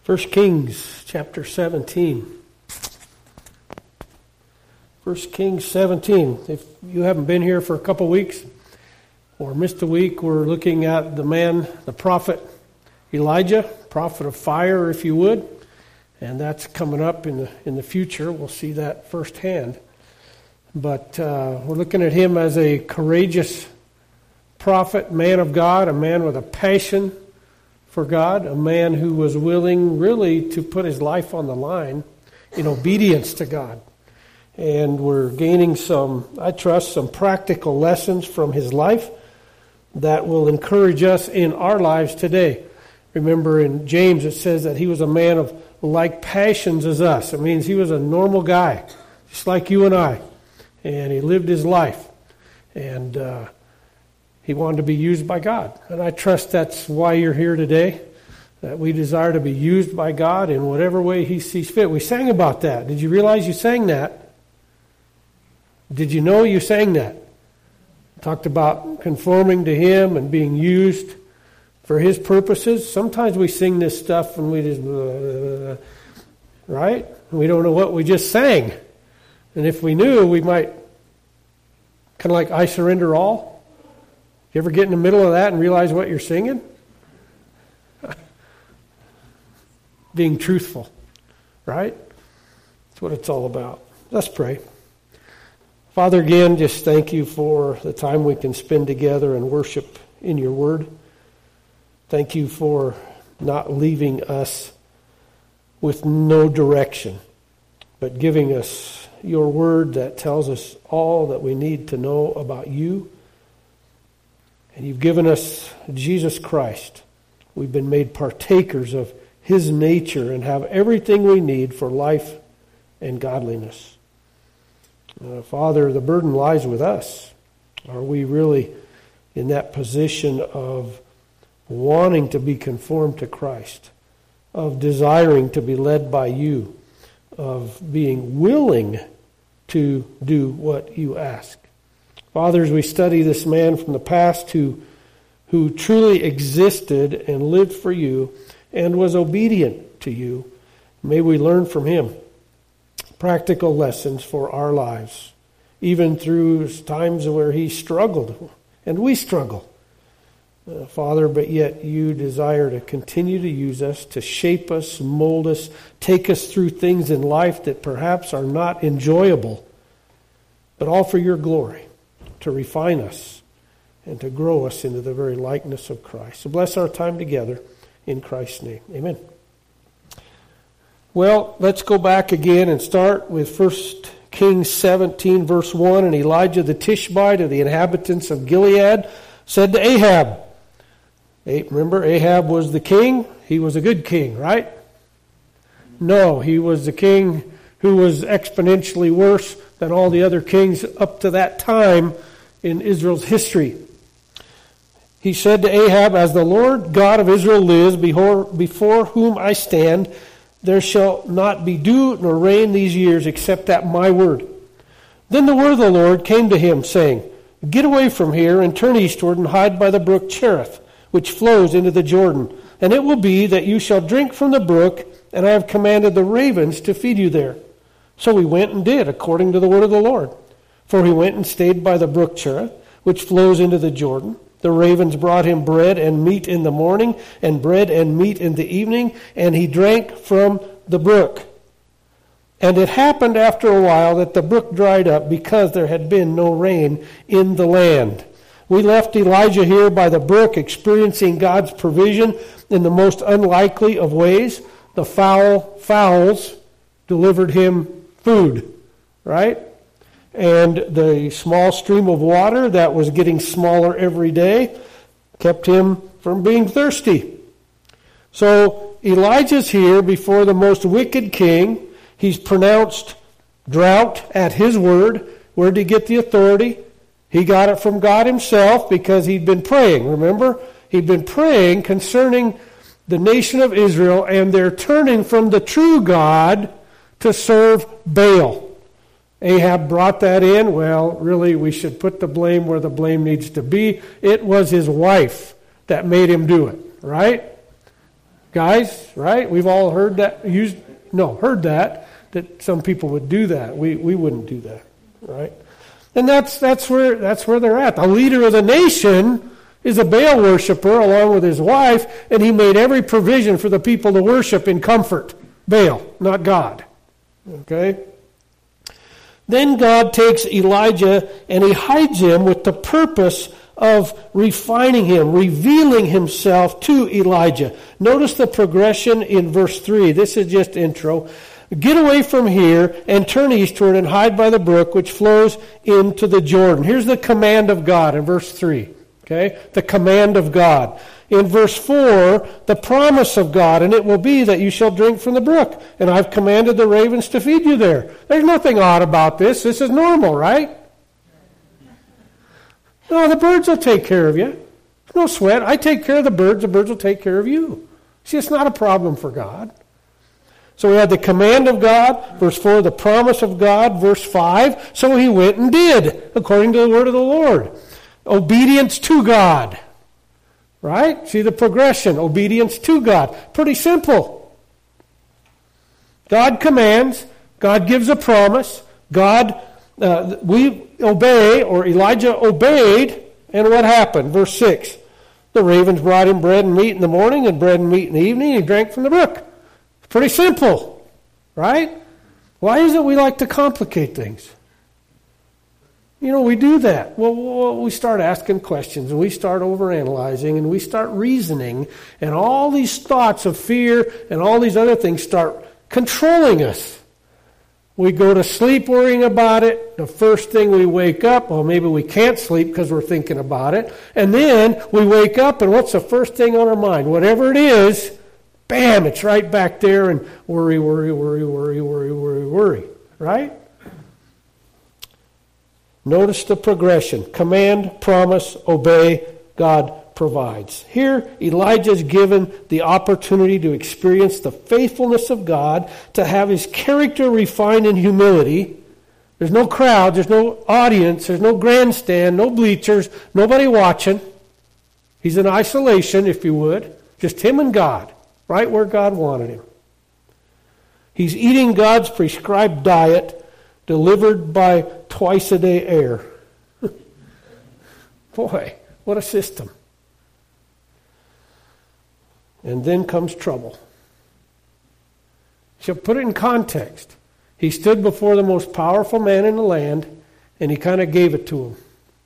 1 Kings chapter 17. 1 Kings 17. If you haven't been here for a couple weeks or missed a week, we're looking at the prophet Elijah, prophet of fire, if you would. And that's coming up in the future. We'll see that firsthand. But we're looking at him as a courageous prophet, man of God, a man with a passion for God, a man who was willing really to put his life on the line in obedience to God. And we're gaining some practical lessons from his life that will encourage us in our lives today. Remember in James it says that he was a man of like passions as us. It means he was a normal guy, just like you and I. And he lived his life. And he wanted to be used by God. And I trust that's why you're here today, that we desire to be used by God in whatever way he sees fit. We sang about that. Did you realize you sang that? Did you know you sang that? Talked about conforming to him and being used for his purposes. Sometimes we sing this stuff and we just, right? We don't know what we just sang. And if we knew, we might, kind of like I Surrender All. You ever get in the middle of that and realize what you're singing? Being truthful, right? That's what it's all about. Let's pray. Father, again, just thank you for the time we can spend together and worship in your word. Thank you for not leaving us with no direction, but giving us your word that tells us all that we need to know about you. And you've given us Jesus Christ. We've been made partakers of his nature and have everything we need for life and godliness. Father, the burden lies with us. Are we really in that position of wanting to be conformed to Christ, of desiring to be led by you, of being willing to do what you ask? Father, as we study this man from the past who truly existed and lived for you and was obedient to you, may we learn from him practical lessons for our lives, even through times where he struggled and we struggle. Father, but yet you desire to continue to use us, to shape us, mold us, take us through things in life that perhaps are not enjoyable, but all for your glory, to refine us and to grow us into the very likeness of Christ. So bless our time together in Christ's name. Amen. Well, let's go back again and start with 1 Kings 17, verse 1. And Elijah the Tishbite of the inhabitants of Gilead said to Ahab, remember, Ahab was the king. He was a good king, right? No, he was the king who was exponentially worse than all the other kings up to that time in Israel's history. He said to Ahab, "As the Lord God of Israel lives, before whom I stand, there shall not be dew nor rain these years except at my word." Then the word of the Lord came to him, saying, "Get away from here and turn eastward and hide by the brook Cherith, which flows into the Jordan. And it will be that you shall drink from the brook, and I have commanded the ravens to feed you there." So he went and did according to the word of the Lord. For he went and stayed by the brook Cherith, which flows into the Jordan. The ravens brought him bread and meat in the morning, and bread and meat in the evening, and he drank from the brook. And it happened after a while that the brook dried up, because there had been no rain in the land. We left Elijah here by the brook, experiencing God's provision in the most unlikely of ways. The fowls delivered him food, right? And the small stream of water that was getting smaller every day kept him from being thirsty. So Elijah's here before the most wicked king. He's pronounced drought at his word. Where did he get the authority? He got it from God himself because he'd been praying. Remember? He'd been praying concerning the nation of Israel and their turning from the true God to serve Baal. Ahab brought that in. Well, really, we should put the blame where the blame needs to be. It was his wife that made him do it, right? Guys, right? We've all heard that, heard that some people would do that. We wouldn't do that, right? And that's where they're at. The leader of the nation is a Baal worshiper along with his wife, and he made every provision for the people to worship in comfort. Baal, not God. Okay? Then God takes Elijah and he hides him with the purpose of refining him, revealing himself to Elijah. Notice the progression in verse 3. This is just intro. Get away from here and turn eastward and hide by the brook which flows into the Jordan. Here's the command of God in verse 3. Okay? The command of God. In verse 4, the promise of God, and it will be that you shall drink from the brook, and I've commanded the ravens to feed you there. There's nothing odd about this. This is normal, right? No, the birds will take care of you. No sweat. I take care of the birds will take care of you. See, it's not a problem for God. So we had the command of God, verse 4, the promise of God, verse 5. So he went and did, according to the word of the Lord. Obedience to God. Right? See the progression. Obedience to God. Pretty simple. God commands. God gives a promise. We obey, or Elijah obeyed, and what happened? Verse 6. The ravens brought him bread and meat in the morning and bread and meat in the evening, and he drank from the brook. Pretty simple. Right? Why is it we like to complicate things? We do that. Well, we start asking questions, and we start overanalyzing, and we start reasoning, and all these thoughts of fear and all these other things start controlling us. We go to sleep worrying about it. The first thing we wake up, well, maybe we can't sleep because we're thinking about it. And then we wake up, and what's the first thing on our mind? Whatever it is, bam, it's right back there, and worry, right? Notice the progression. Command, promise, obey, God provides. Here, Elijah is given the opportunity to experience the faithfulness of God, to have his character refined in humility. There's no crowd, there's no audience, there's no grandstand, no bleachers, nobody watching. He's in isolation, if you would. Just him and God, right where God wanted him. He's eating God's prescribed diet, delivered by twice-a-day air. Boy, what a system. And then comes trouble. So put it in context. He stood before the most powerful man in the land, and he kind of gave it to him.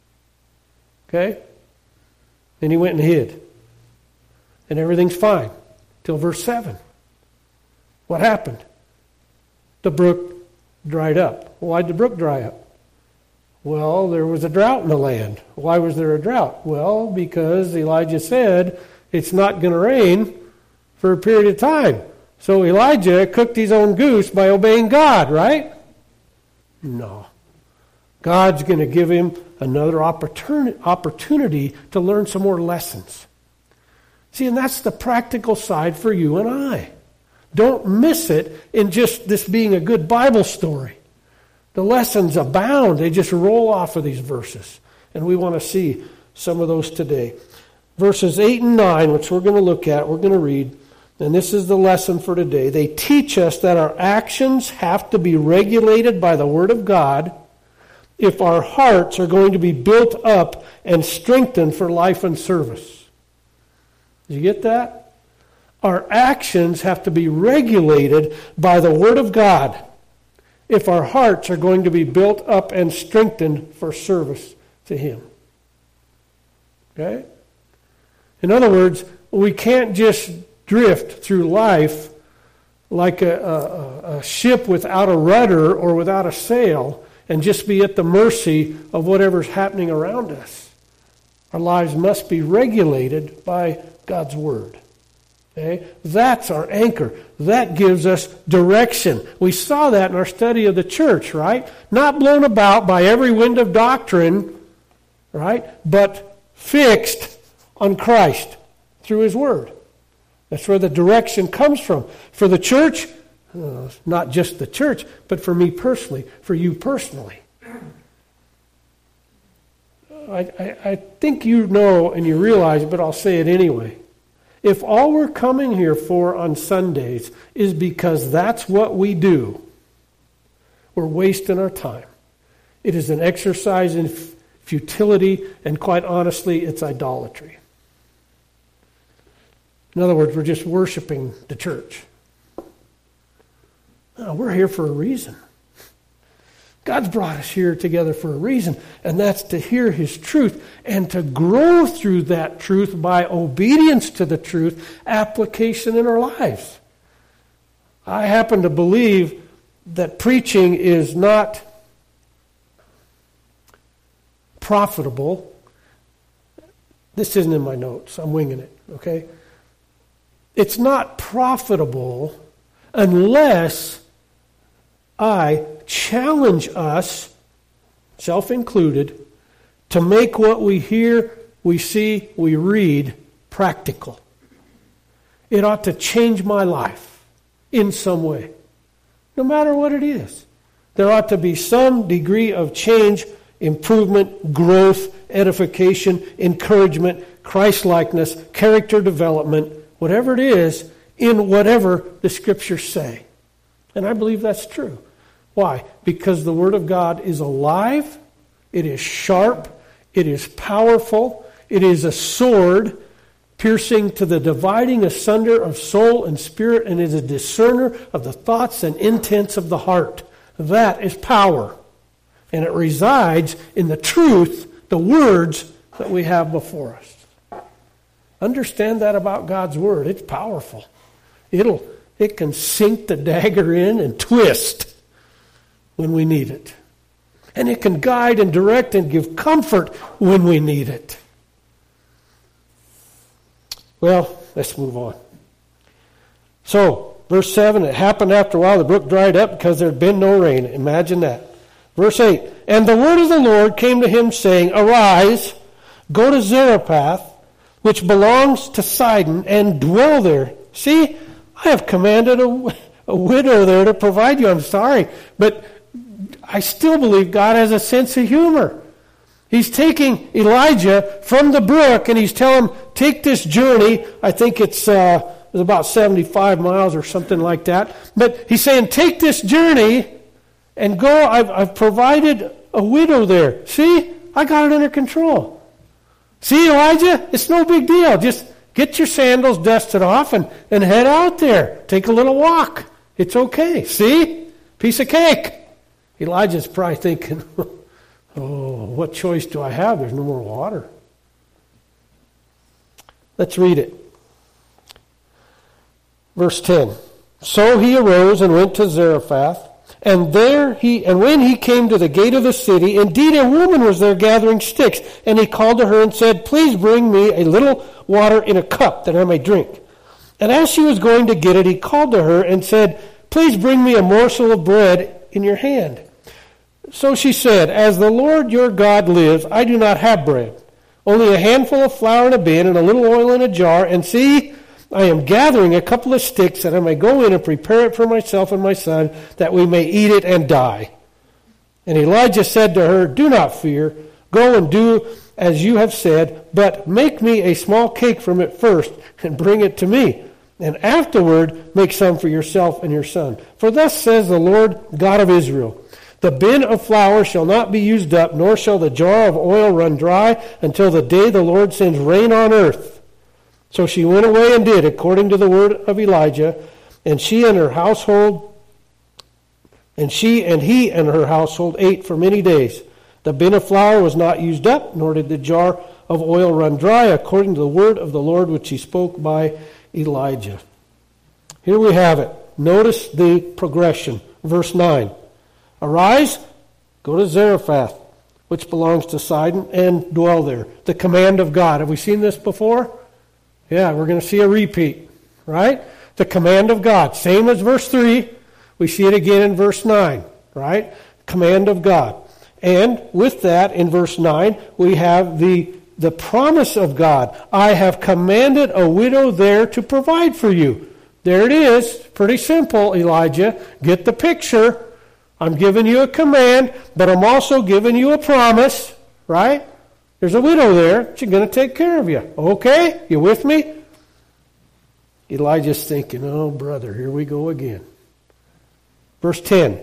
Okay? Then he went and hid. And everything's fine. Till verse 7. What happened? The brook dried up. Why did the brook dry up? Well, there was a drought in the land. Why was there a drought? Well, because Elijah said it's not going to rain for a period of time. So Elijah cooked his own goose by obeying God, right? No. God's going to give him another opportunity to learn some more lessons. See, and that's the practical side for you and I. Don't miss it in just this being a good Bible story. The lessons abound. They just roll off of these verses. And we want to see some of those today. Verses 8 and 9, which we're going to look at, we're going to read. And this is the lesson for today. They teach us that our actions have to be regulated by the Word of God if our hearts are going to be built up and strengthened for life and service. Did you get that? Our actions have to be regulated by the Word of God if our hearts are going to be built up and strengthened for service to Him. Okay? In other words, we can't just drift through life like a ship without a rudder or without a sail and just be at the mercy of whatever's happening around us. Our lives must be regulated by God's Word. Okay? That's our anchor. That gives us direction. We saw that in our study of the church, right? Not blown about by every wind of doctrine, right? But fixed on Christ through His Word. That's where the direction comes from. For the church, not just the church, but for me personally, for you personally. I think you know and you realize, but I'll say it anyway. If all we're coming here for on Sundays is because that's what we do, we're wasting our time. It is an exercise in futility, and quite honestly, it's idolatry. In other words, we're just worshiping the church. No, we're here for a reason. God's brought us here together for a reason, and that's to hear His truth and to grow through that truth by obedience to the truth, application in our lives. I happen to believe that preaching is not profitable. This isn't in my notes. I'm winging it, okay? It's not profitable unless I challenge us, self-included, to make what we hear, we see, we read practical. It ought to change my life in some way, no matter what it is. There ought to be some degree of change, improvement, growth, edification, encouragement, Christ-likeness, character development, whatever it is, in whatever the Scriptures say. And I believe that's true. Why? Because the Word of God is alive, it is sharp, it is powerful, it is a sword piercing to the dividing asunder of soul and spirit, and is a discerner of the thoughts and intents of the heart. That is power. And it resides in the truth, the words that we have before us. Understand that about God's Word. It's powerful. It can sink the dagger in and twist when we need it. And it can guide and direct and give comfort when we need it. Well, let's move on. So, verse 7, it happened after a while, the brook dried up because there had been no rain. Imagine that. Verse 8, and the word of the Lord came to him, saying, Arise, go to Zarephath, which belongs to Sidon, and dwell there. See, I have commanded a widow there to provide you. I'm sorry, but I still believe God has a sense of humor. He's taking Elijah from the brook, and he's telling him, take this journey. I think it's about 75 miles or something like that. But he's saying, take this journey and go. I've provided a widow there. See, I got it under control. See, Elijah, it's no big deal. Just get your sandals dusted off and head out there. Take a little walk. It's okay. See? Piece of cake. Elijah's probably thinking, oh, what choice do I have? There's no more water. Let's read it. Verse 10. So he arose and went to Zarephath, and when he came to the gate of the city, indeed a woman was there gathering sticks, and he called to her and said, Please bring me a little water in a cup that I may drink. And as she was going to get it, he called to her and said, Please bring me a morsel of bread in your hand. So she said, As the Lord your God lives, I do not have bread, only a handful of flour in a bin and a little oil in a jar, and see, I am gathering a couple of sticks that I may go in and prepare it for myself and my son, that we may eat it and die. And Elijah said to her, Do not fear, go and do as you have said, but make me a small cake from it first, and bring it to me, and afterward make some for yourself and your son. For thus says the Lord God of Israel, The bin of flour shall not be used up, nor shall the jar of oil run dry, until the day the Lord sends rain on earth. So she went away and did according to the word of Elijah, and she and her household, and he and her household ate for many days. The bin of flour was not used up, nor did the jar of oil run dry, according to the word of the Lord which he spoke by Elijah. Here we have it. Notice the progression. Verse 9. Arise, go to Zarephath, which belongs to Sidon, and dwell there. The command of God. Have we seen this before? Yeah, we're going to see a repeat, right? The command of God. Same as verse 3. We see it again in verse 9, right? Command of God. And with that, in verse 9, we have the promise of God. I have commanded a widow there to provide for you. There it is. Pretty simple, Elijah. Get the picture. I'm giving you a command, but I'm also giving you a promise, right? There's a widow there. She's going to take care of you. Okay? You with me? Elijah's thinking, oh, brother, here we go again. Verse 10.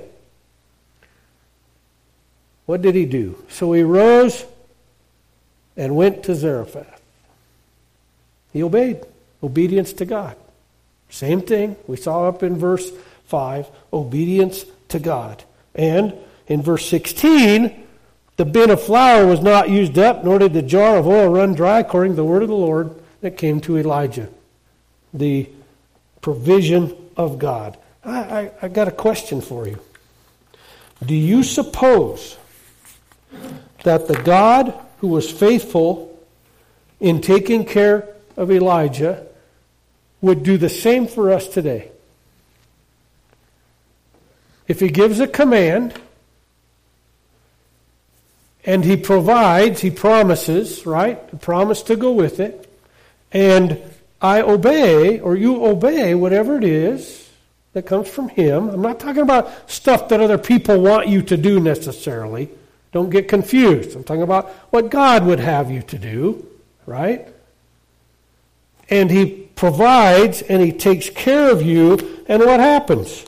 What did he do? So he rose and went to Zarephath. He obeyed. Obedience to God. Same thing we saw up in verse 5. Obedience to God. And in verse 16, the bin of flour was not used up, nor did the jar of oil run dry, according to the word of the Lord that came to Elijah. The provision of God. I got a question for you. Do you suppose that the God who was faithful in taking care of Elijah would do the same for us today? If he gives a command and he provides, he promises, right? A promise to go with it, and I obey, or you obey whatever it is that comes from him. I'm not talking about stuff that other people want you to do necessarily. Don't get confused. I'm talking about what God would have you to do, right? And he provides and he takes care of you, and what happens?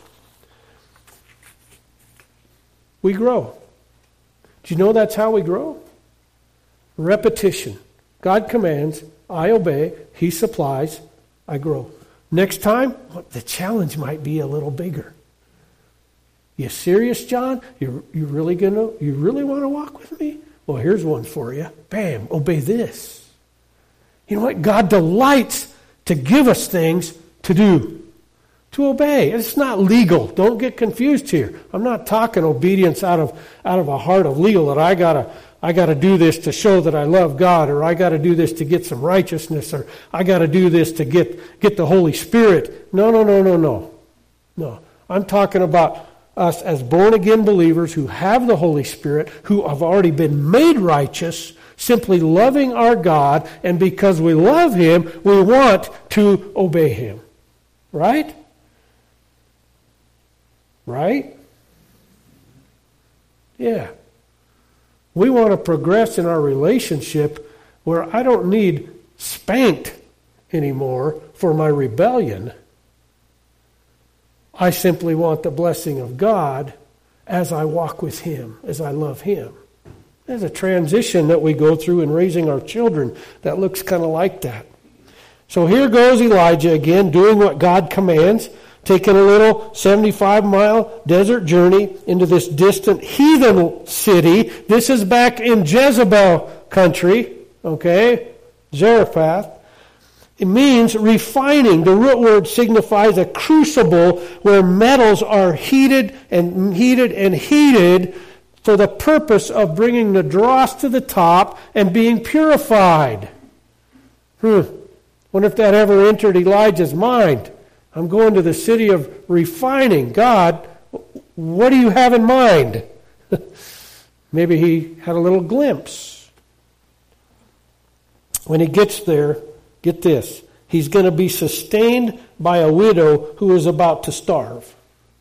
We grow. Do you know that's how we grow? Repetition. God commands, I obey, he supplies, I grow. Next time, the challenge might be a little bigger. You serious, John? You really want to walk with me? Well, here's one for you. Bam, obey this. You know what? God delights to give us things to do, to obey. It's not legal. Don't get confused here. I'm not talking obedience out of a heart of legal, that I gotta do this to show that I love God, or I gotta do this to get some righteousness, or I gotta do this to get the Holy Spirit. No. No. I'm talking about us as born-again believers who have the Holy Spirit, who have already been made righteous, simply loving our God, and because we love him, we want to obey him. Right? Right? Yeah. We want to progress in our relationship where I don't need spanked anymore for my rebellion. I simply want the blessing of God as I walk with him, as I love him. There's a transition that we go through in raising our children that looks kind of like that. So here goes Elijah again, doing what God commands, taking a little 75-mile desert journey into this distant heathen city. This is back in Jezebel country, okay? Zarephath. It means refining. The root word signifies a crucible where metals are heated and heated for the purpose of bringing the dross to the top and being purified. Wonder if that ever entered Elijah's mind. I'm going to the city of refining. God, what do you have in mind? Maybe he had a little glimpse. When he gets there, get this. He's going to be sustained by a widow who is about to starve.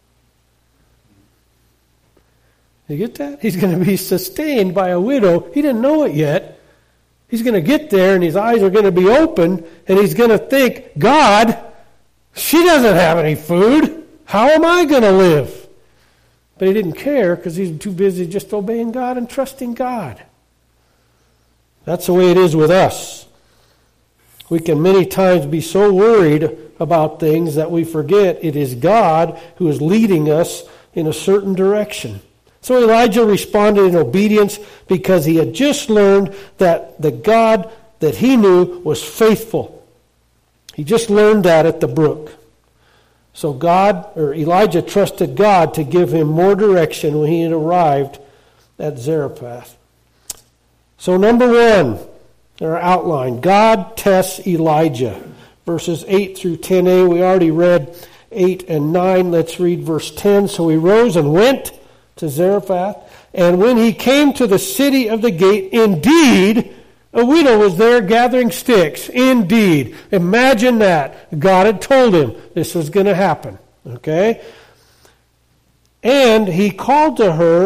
You get that? He's going to be sustained by a widow. He didn't know it yet. He's going to get there and his eyes are going to be open and he's going to think, God, she doesn't have any food. How am I going to live? But he didn't care because he's too busy just obeying God and trusting God. That's the way it is with us. We can many times be so worried about things that we forget it is God who is leading us in a certain direction. So Elijah responded in obedience because he had just learned that the God that he knew was faithful. He just learned that at the brook. So Elijah trusted God to give him more direction when he had arrived at Zarephath. So number one, our outline, God tests Elijah. Verses 8 through 10a, we already read 8 and 9. Let's read verse 10. So he rose and went to Zarephath, and when he came to the city of the gate, indeed, a widow was there gathering sticks. Indeed. Imagine that. God had told him this was going to happen. Okay? And he called to her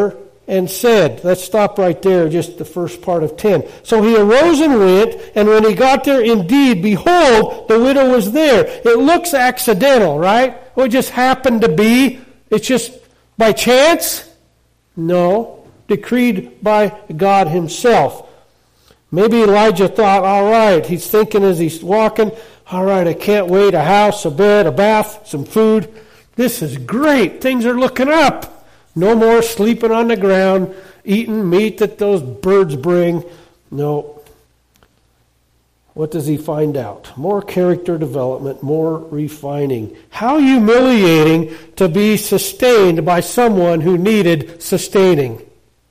and said, let's stop right there, just the first part of 10. So he arose and went, and when he got there, indeed, behold, the widow was there. It looks accidental, right? It just happened to be. It's just by chance? No. Decreed by God himself. Maybe Elijah thought, all right, he's thinking as he's walking, all right, I can't wait, a house, a bed, a bath, some food. This is great. Things are looking up. No more sleeping on the ground, eating meat that those birds bring. No. What does he find out? More character development, more refining. How humiliating to be sustained by someone who needed sustaining.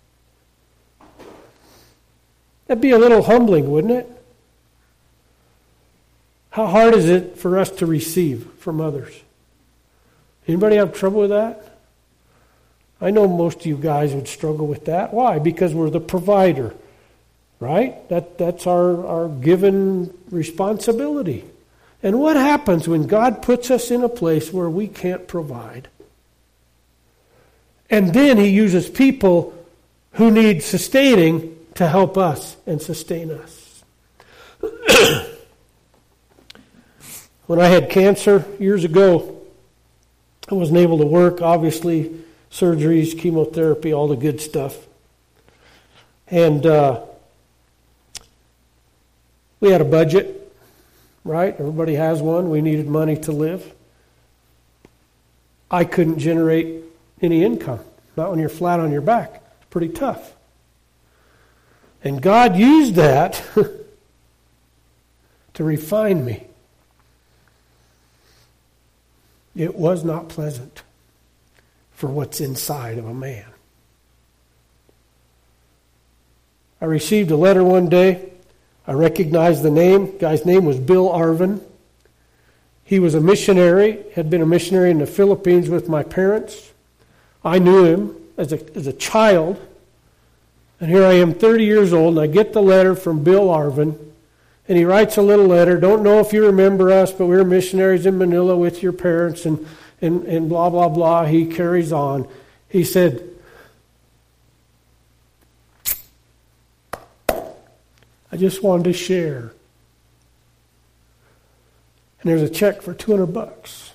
That'd be a little humbling, wouldn't it? How hard is it for us to receive from others? Anybody have trouble with that? I know most of you guys would struggle with that. Why? Because we're the provider, right? That's our given responsibility. And what happens when God puts us in a place where we can't provide? And then he uses people who need sustaining to help us and sustain us. When I had cancer years ago, I wasn't able to work, obviously. Surgeries, chemotherapy, all the good stuff. And we had a budget, right? Everybody has one. We needed money to live. I couldn't generate any income. Not when you're flat on your back. It's pretty tough. And God used that to refine me. It was not pleasant for what's inside of a man. I received a letter one day. I recognized the name. The guy's name was Bill Arvin. He was a missionary, had been a missionary in the Philippines with my parents. I knew him as a child. And here I am 30 years old, and I get the letter from Bill Arvin. And he writes a little letter. Don't know if you remember us, but we were missionaries in Manila with your parents, and blah, blah, blah. He carries on. He said, I just wanted to share. And there's a check for $200.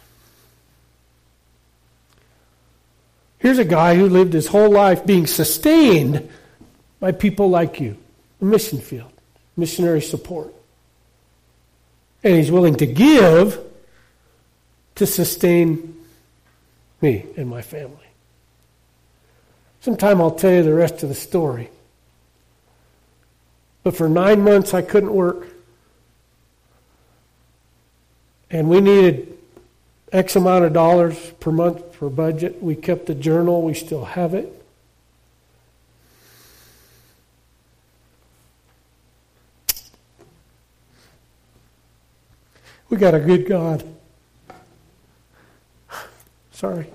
Here's a guy who lived his whole life being sustained by people like you. The mission field. Missionary support. And he's willing to give to sustain me and my family. Sometime I'll tell you the rest of the story. But for 9 months I couldn't work. And we needed X amount of dollars per month for budget. We kept the journal. We still have it. We got a good God. Sorry.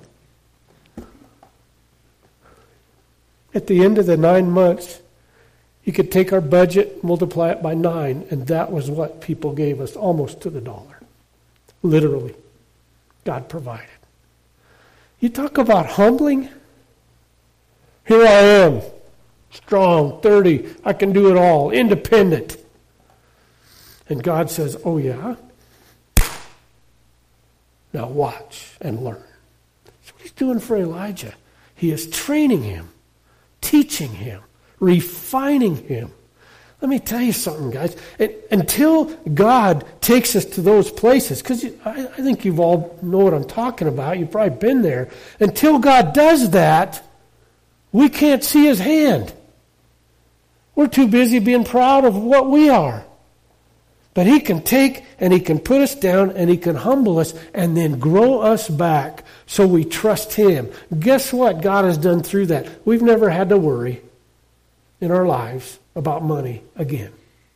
At the end of the 9 months, he could take our budget, multiply it by 9, and that was what people gave us, almost to the dollar. Literally. God provided. You talk about humbling. Here I am, strong, 30, I can do it all, independent. And God says, oh yeah? Now watch and learn. That's what he's doing for Elijah. He is training him, teaching him, refining him. Let me tell you something, guys. Until God takes us to those places, because I think you all know what I'm talking about. You've probably been there. Until God does that, we can't see his hand. We're too busy being proud of what we are. But he can take and he can put us down and he can humble us and then grow us back so we trust him. Guess what God has done through that? We've never had to worry in our lives about money again.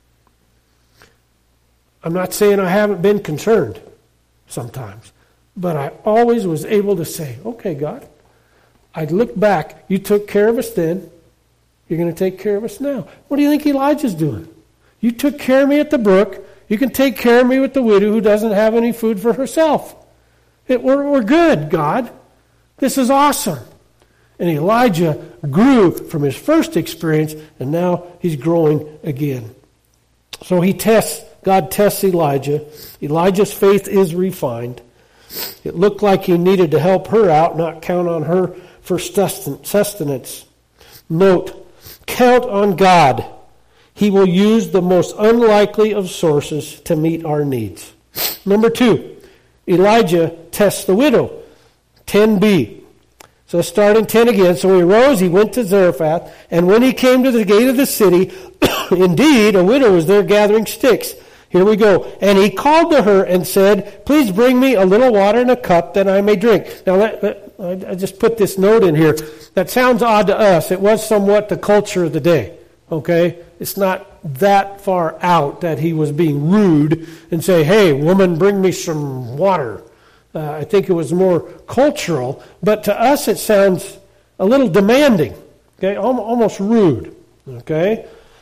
I'm not saying I haven't been concerned sometimes, but I always was able to say, okay, God, I'd look back. You took care of us then. You're going to take care of us now. What do you think Elijah's doing? You took care of me at the brook. You can take care of me with the widow who doesn't have any food for herself. We're good, God. This is awesome. And Elijah grew from his first experience, and now he's growing again. So God tests Elijah. Elijah's faith is refined. It looked like he needed to help her out, not count on her for sustenance. Note, count on God. He will use the most unlikely of sources to meet our needs. Number 2, Elijah tests the widow. 10b. So let's start in 10 again. So he arose, he went to Zarephath, and when he came to the gate of the city, indeed, a widow was there gathering sticks. Here we go. And he called to her and said, please bring me a little water in a cup that I may drink. Now, I just put this note in here. That sounds odd to us. It was somewhat the culture of the day. Okay? It's not that far out that he was being rude and say, hey, woman, bring me some water. I think it was more cultural. But to us, it sounds a little demanding. Okay? Almost rude. Okay?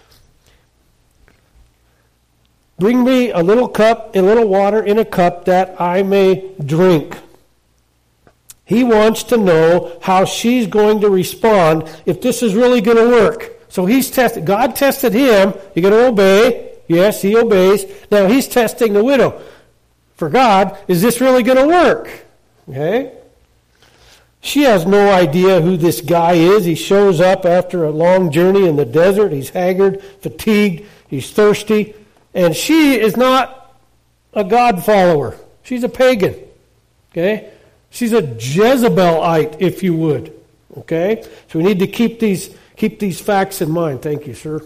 Bring me a little water in a cup that I may drink. He wants to know how she's going to respond if this is really going to work. So he's tested. God tested him. You're going to obey. Yes, he obeys. Now he's testing the widow. For God, is this really going to work? Okay? She has no idea who this guy is. He shows up after a long journey in the desert. He's haggard, fatigued, he's thirsty. And she is not a God follower. She's a pagan. Okay? She's a Jezebelite, if you would. Okay? So we need to keep these facts in mind. Thank you, sir.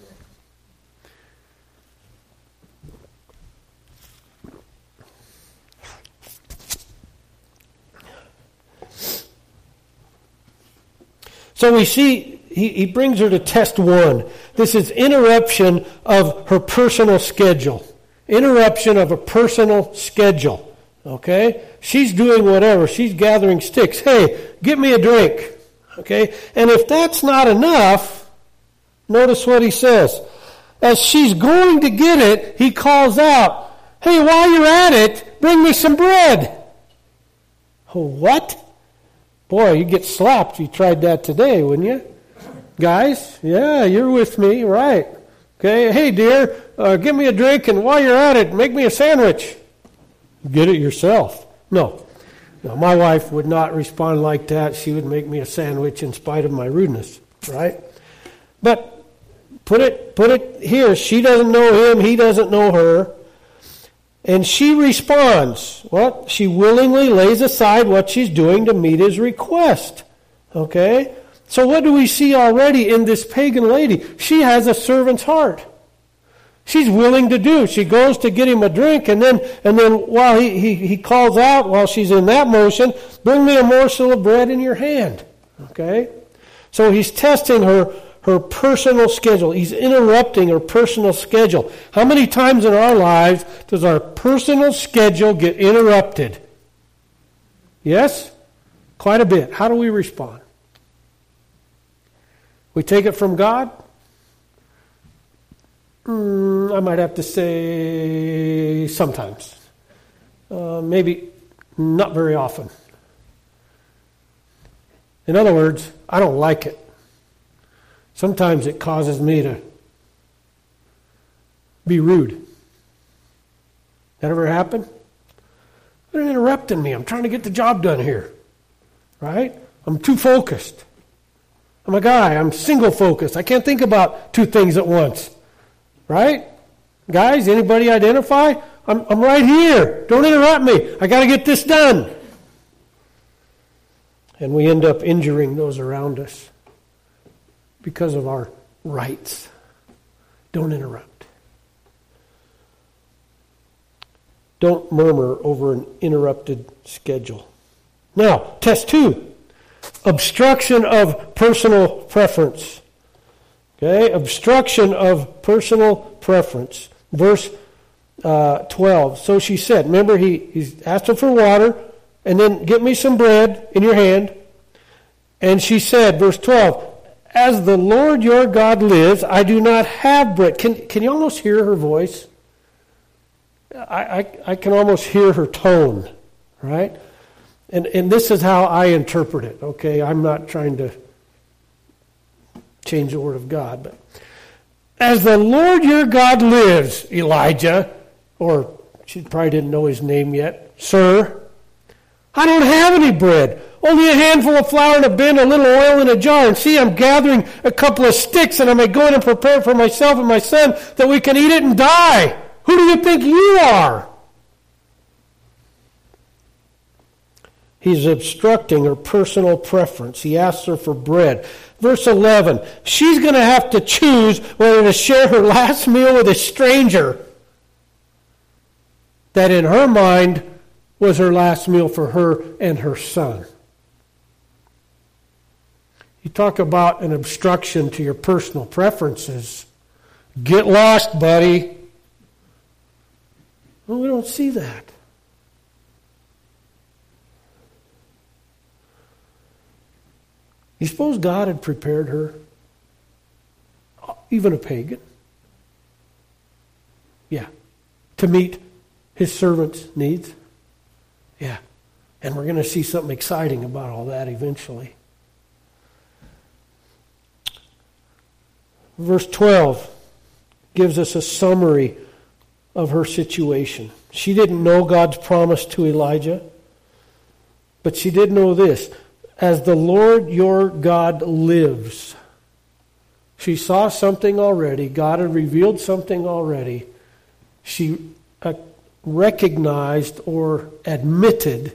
So we see he brings her to test 1. This is interruption of her personal schedule. Interruption of a personal schedule. Okay? She's doing whatever. She's gathering sticks. Hey, get me a drink. Okay? And if that's not enough, notice what he says. As she's going to get it, he calls out, hey, while you're at it, bring me some bread. Oh, what? Boy, you'd get slapped if you tried that today, wouldn't you? Guys, yeah, you're with me, right. Okay, hey dear, give me a drink, and while you're at it, make me a sandwich. Get it yourself. No, my wife would not respond like that. She would make me a sandwich in spite of my rudeness, right? But put it here. She doesn't know him. He doesn't know her. And she responds. What? She willingly lays aside what she's doing to meet his request. Okay? So what do we see already in this pagan lady? She has a servant's heart. She's willing to do. She goes to get him a drink, and then while he calls out, while she's in that motion, bring me a morsel of bread in your hand. Okay? So he's testing her personal schedule. He's interrupting her personal schedule. How many times in our lives does our personal schedule get interrupted? Yes? Quite a bit. How do we respond? We take it from God? I might have to say sometimes. Maybe not very often. In other words, I don't like it. Sometimes it causes me to be rude. That ever happen? They're interrupting me. I'm trying to get the job done here. Right? I'm too focused. I'm a guy. I'm single focused. I can't think about 2 things at once. Right? Guys, anybody identify? I'm right here. Don't interrupt me. I got to get this done. And we end up injuring those around us because of our rights. Don't interrupt. Don't murmur over an interrupted schedule. Now, test 2. Obstruction of personal preference. Okay, obstruction of personal preference. Verse 12. So she said, remember he's asked her for water, and then get me some bread in your hand. And she said, verse 12, as the Lord your God lives, I do not have bread. Can you almost hear her voice? I can almost hear her tone, right? And this is how I interpret it, okay? I'm not trying to change the word of God. But as the Lord your God lives, Elijah, or she probably didn't know his name yet, sir, I don't have any bread. Only a handful of flour in a bin, a little oil in a jar. And see, I'm gathering a couple of sticks, and I may go in and prepare it for myself and my son that we can eat it and die. Who do you think you are? He's obstructing her personal preference. He asks her for bread. Verse 11, she's going to have to choose whether to share her last meal with a stranger that in her mind was her last meal for her and her son. You talk about an obstruction to your personal preferences. Get lost, buddy. Well, we don't see that. You suppose God had prepared her, even a pagan? Yeah. To meet his servant's needs? Yeah. And we're going to see something exciting about all that eventually. Verse 12 gives us a summary of her situation. She didn't know God's promise to Elijah, but she did know this. As the Lord your God lives. She saw something already. God had revealed something already. She recognized or admitted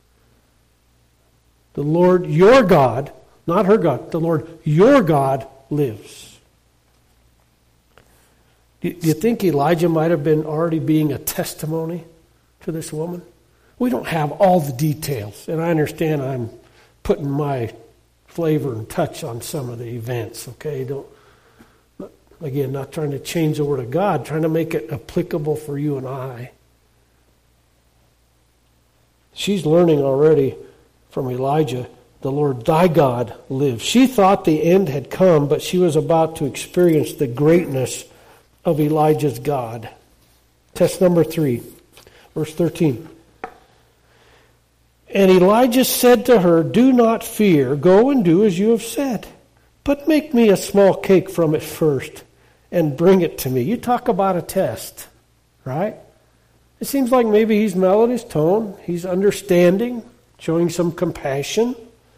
the Lord your God, not her God, the Lord your God lives. Do you think Elijah might have been already being a testimony to this woman? We don't have all the details, and I understand I'm putting my flavor and touch on some of the events, okay? Again, not trying to change the Word of God, trying to make it applicable for you and I. She's learning already from Elijah, the Lord thy God lives. She thought the end had come, but she was about to experience the greatness of Elijah's God. Test number 3, verse 13. And Elijah said to her, do not fear, go and do as you have said. But make me a small cake from it first and bring it to me. You talk about a test, right? It seems like maybe he's mellowed his tone. He's understanding, showing some compassion.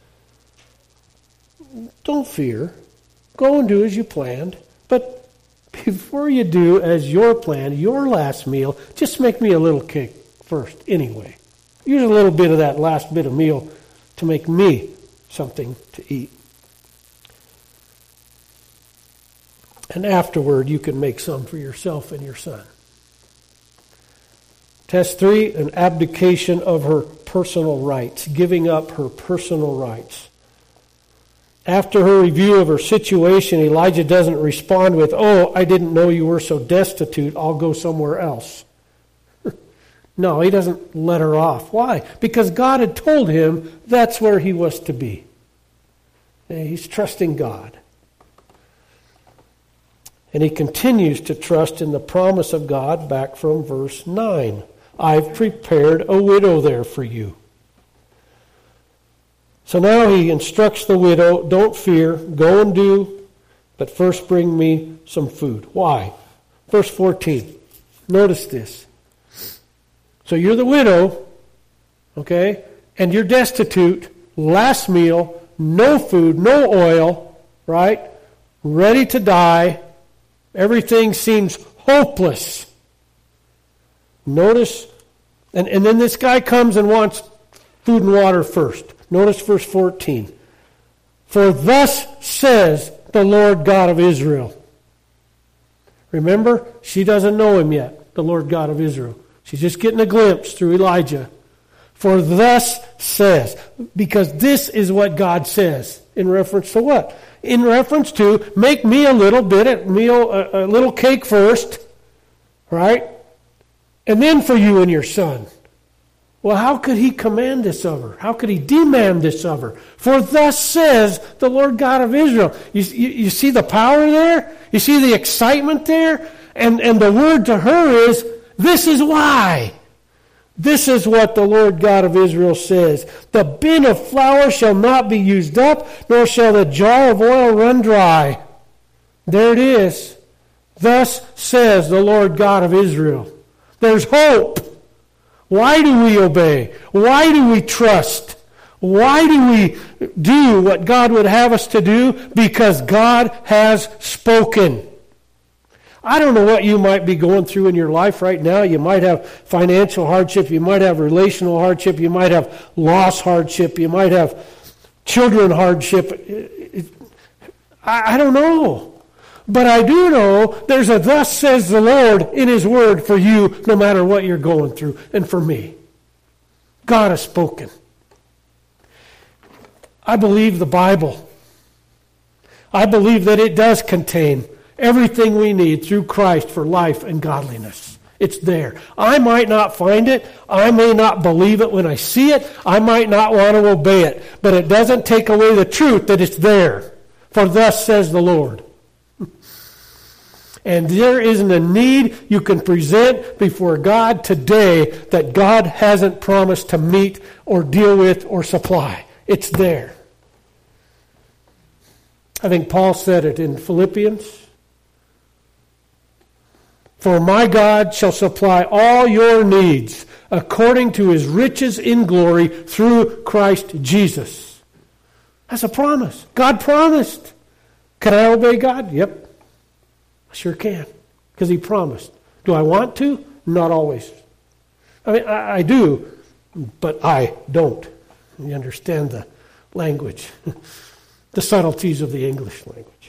Don't fear. Go and do as you planned. But before you do as your plan, your last meal, just make me a little cake first anyway. Use a little bit of that last bit of meal to make me something to eat. And afterward, you can make some for yourself and your son. Test 3, an abdication of her personal rights, giving up her personal rights. After her review of her situation, Elijah doesn't respond with, oh, I didn't know you were so destitute, I'll go somewhere else. No, he doesn't let her off. Why? Because God had told him that's where he was to be. He's trusting God. And he continues to trust in the promise of God back from verse 9. I've prepared a widow there for you. So now he instructs the widow, don't fear, go and do, but first bring me some food. Why? Verse 14. Notice this. So you're the widow, okay, and you're destitute, last meal, no food, no oil, right? Ready to die. Everything seems hopeless. Notice, and then this guy comes and wants food and water first. Notice verse 14. For thus says the Lord God of Israel. Remember, she doesn't know him yet, the Lord God of Israel. She's just getting a glimpse through Elijah. For thus says, because this is what God says. In reference to what? In reference to, make me a little bit of meal, a little cake first, right? And then for you and your son. Well, how could he command this of her? How could he demand this of her? For thus says the Lord God of Israel. You see the power there? You see the excitement there? And the word to her is, this is why. This is what the Lord God of Israel says. The bin of flour shall not be used up, nor shall the jar of oil run dry. There it is. Thus says the Lord God of Israel. There's hope. Why do we obey? Why do we trust? Why do we do what God would have us to do? Because God has spoken. I don't know what you might be going through in your life right now. You might have financial hardship. You might have relational hardship. You might have loss hardship. You might have children hardship. I don't know. But I do know there's a thus says the Lord in His Word for you no matter what you're going through, and for me. God has spoken. I believe the Bible. I believe that it does contain everything we need through Christ for life and godliness. It's there. I might not find it. I may not believe it when I see it. I might not want to obey it. But it doesn't take away the truth that it's there. For thus says the Lord. And there isn't a need you can present before God today that God hasn't promised to meet or deal with or supply. It's there. I think Paul said it in Philippians. For my God shall supply all your needs according to His riches in glory through Christ Jesus. That's a promise. God promised. Can I obey God? Yep. I sure can. Because He promised. Do I want to? Not always. I mean, I do, but I don't. You understand the language. The subtleties of the English language.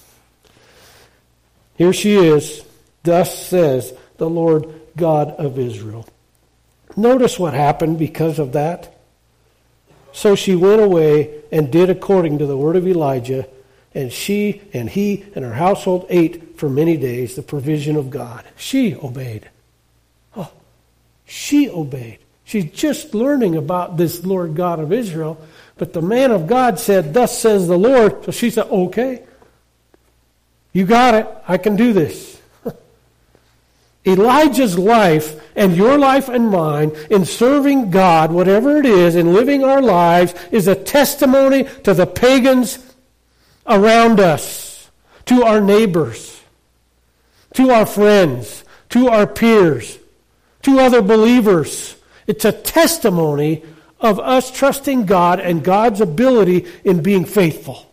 Here she is. Thus says the Lord God of Israel. Notice what happened because of that. So she went away and did according to the word of Elijah, and she and he and her household ate for many days the provision of God. She obeyed. Oh, she obeyed. She's just learning about this Lord God of Israel, but the man of God said, thus says the Lord. So she said, okay, you got it. I can do this. Elijah's life and your life and mine in serving God, whatever it is, in living our lives, is a testimony to the pagans around us, to our neighbors, to our friends, to our peers, to other believers. It's a testimony of us trusting God and God's ability in being faithful.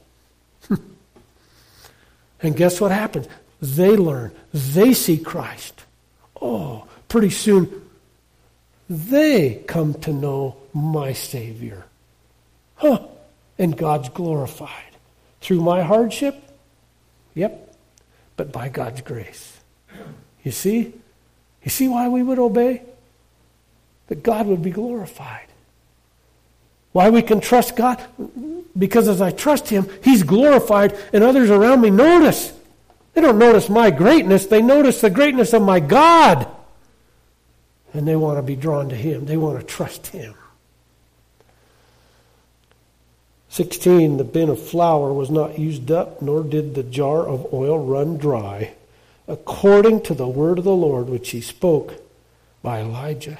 And guess what happens? They learn. They see Christ. Oh, pretty soon they come to know my Savior. And God's glorified. Through my hardship? Yep. But by God's grace. You see? You see why we would obey? That God would be glorified. Why we can trust God? Because as I trust Him, He's glorified and others around me notice. They don't notice my greatness. They notice the greatness of my God. And they want to be drawn to Him. They want to trust Him. 16, the bin of flour was not used up, nor did the jar of oil run dry, according to the word of the Lord, which He spoke by Elijah.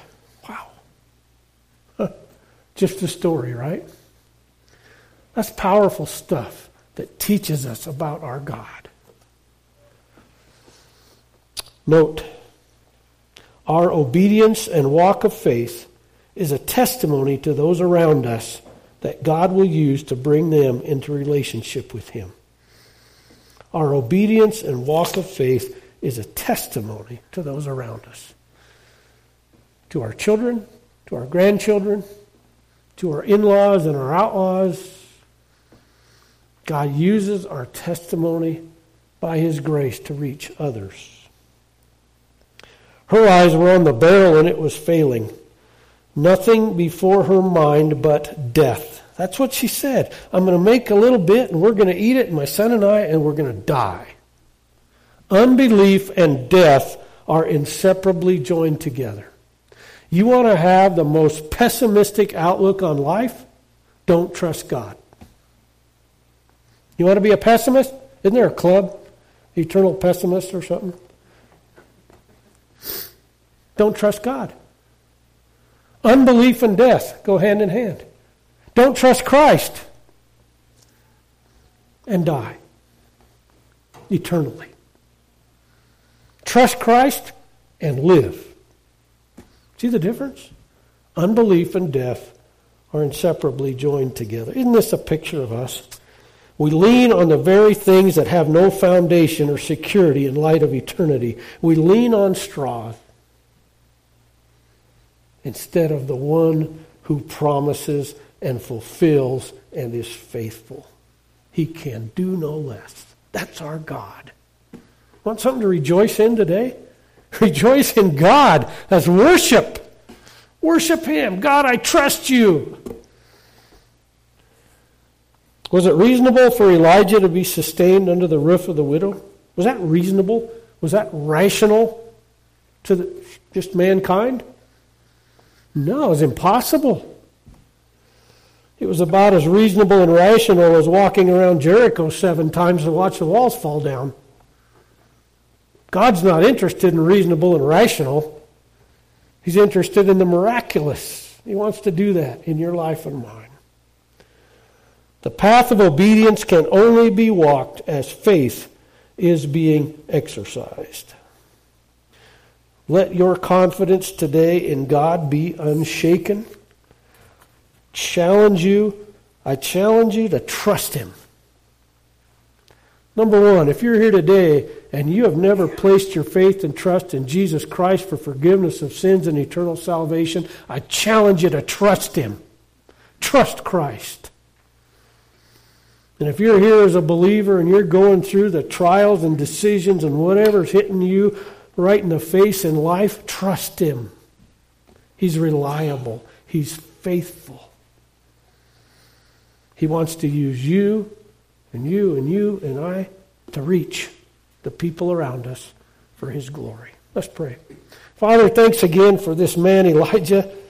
Wow. Just a story, right? That's powerful stuff that teaches us about our God. Note, our obedience and walk of faith is a testimony to those around us that God will use to bring them into relationship with Him. Our obedience and walk of faith is a testimony to those around us. To our children, to our grandchildren, to our in-laws and our outlaws. God uses our testimony by His grace to reach others. Her eyes were on the barrel and it was failing. Nothing before her mind but death. That's what she said. I'm going to make a little bit and we're going to eat it, my son and I, and we're going to die. Unbelief and death are inseparably joined together. You want to have the most pessimistic outlook on life? Don't trust God. You want to be a pessimist? Isn't there a club? Eternal pessimist or something? Don't trust God. Unbelief and death go hand in hand. Don't trust Christ and die. eternally. Trust Christ and live. See the difference? Unbelief and death are inseparably joined together. Isn't this a picture of us? We lean on the very things that have no foundation or security in light of eternity. We lean on straw instead of the one who promises and fulfills and is faithful. He can do no less. That's our God. Want something to rejoice in today? Rejoice in God. That's worship. Worship Him. God, I trust you. Was it reasonable for Elijah to be sustained under the roof of the widow? Was that reasonable? Was that rational to just mankind? No, it was impossible. It was about as reasonable and rational as walking around Jericho 7 times to watch the walls fall down. God's not interested in reasonable and rational. He's interested in the miraculous. He wants to do that in your life and mine. The path of obedience can only be walked as faith is being exercised. Let your confidence today in God be unshaken. I challenge you to trust Him. Number one, if you're here today and you have never placed your faith and trust in Jesus Christ for forgiveness of sins and eternal salvation, I challenge you to trust Him. Trust Christ. And if you're here as a believer and you're going through the trials and decisions and whatever's hitting you right in the face in life, trust Him. He's reliable. He's faithful. He wants to use you and you and you and I to reach the people around us for His glory. Let's pray. Father, thanks again for this man, Elijah.